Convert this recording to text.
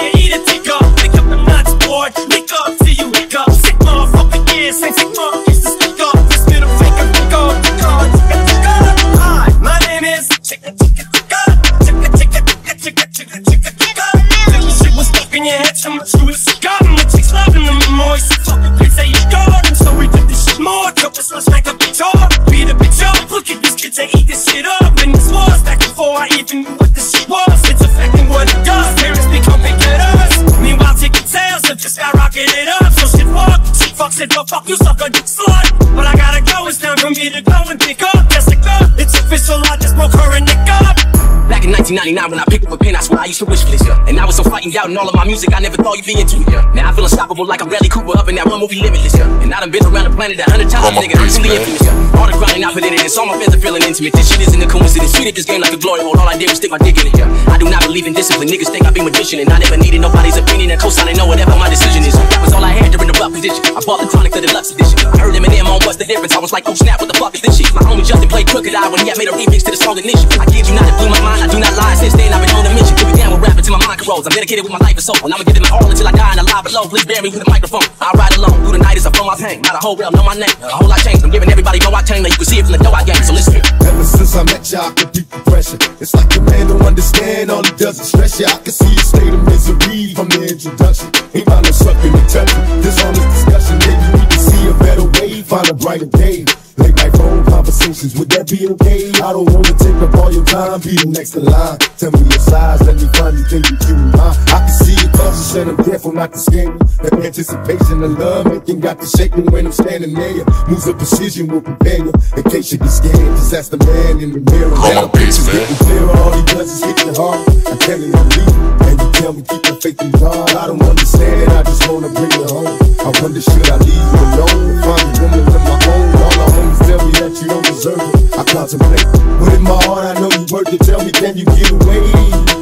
you eat it, take up. Pick up the nuts, boy. Wake up till you wake up. Sick motherfucker, yeah, same sick motherfuckers to speak up. This little faker, pick up. Hi, my name is Chicka Chicka Chicka. Chicka Chicka Chicka Chicka Chicka Chicka Chicka. Till the shit was stuck in your head, so much you was forgotten. The chicks loving them more, so fucking kids say you got them. So we did this shit more, drop this let's make a bitch up. Beat a bitch up, look at these kids, they eat this shit up. And this was back before I even knew what this shit was. It's affecting what it does, parents become big at us. Meanwhile, ticket sales have just skyrocketed up. So shit fuck, she fuck said, well fuck you suck a dick slut. But I gotta go, it's time for me to go and pick up. Yes, I go, it's official, I just broke her and nick up. Back in 1999 when I picked up a pen, I swear I used to wish for this, yeah. And I was so fighting out in all of my music, I never thought you'd be into it, yeah. Now I feel unstoppable like I'm Bradley Cooper up in that one movie Limitless, yeah. And I done been around the planet 100 times, nigga, I'm truly infamous, yeah. All the grinding I put in it, it's all my fans are feeling intimate. This shit isn't a coincidence, treated this game like a glory hole. All I did was stick my dick in it, yeah. I do not believe in discipline, niggas think I be magician. And I never needed nobody's opinion and co-signing, know whatever my decision is. That was all I had during the rough position. I bought the Chronic, the deluxe edition. I heard Eminem on What's the Difference, I was like, oh snap, what the fuck is this shit? My homie Justin played Crooked Eye when he had made a remix to the song Ignition. I kid you not, it blew my mind, I do not lie. Since then I've been on a mission, keep it down with rapping till my mind corrodes. I'm dedicated with my life and soul, and I'ma give it my all until I die and alive below. Please bear me with a microphone, I ride alone through the night as I flow my pain. Now the whole world know my name, a whole lot changed. I'm giving everybody no I change, now you can see it from the dough I gained, so listen. Ever since I met ya, I could beat the pressure. It's like your man don't understand, all he does is stress ya. I can see your state of misery from the introduction. Ain't about no sucking and touching, this honest discussion. Maybe we can see a better way, find a brighter day. Late night phone conversations, would that be okay? I don't wanna take up all your time, be the next in line. Tell me your size, let me find you, think you mine. I can see it cause you said I'm careful not to scare you. That anticipation of love making got to shake me when I'm standing there. Moves of precision will prepare you. In case you get scared, just ask the man in the mirror. Come on, peace, man. Clearer, all he does is hit your heart. I tell you I'm leaving, and you tell me keep your faith in God. I don't understand, I just wanna bring you home. I wonder should I leave you alone? Find a woman of my own. All my homies tell me that you don't deserve it. I contemplate, but in my heart I know you worth it. Tell me, can you get away?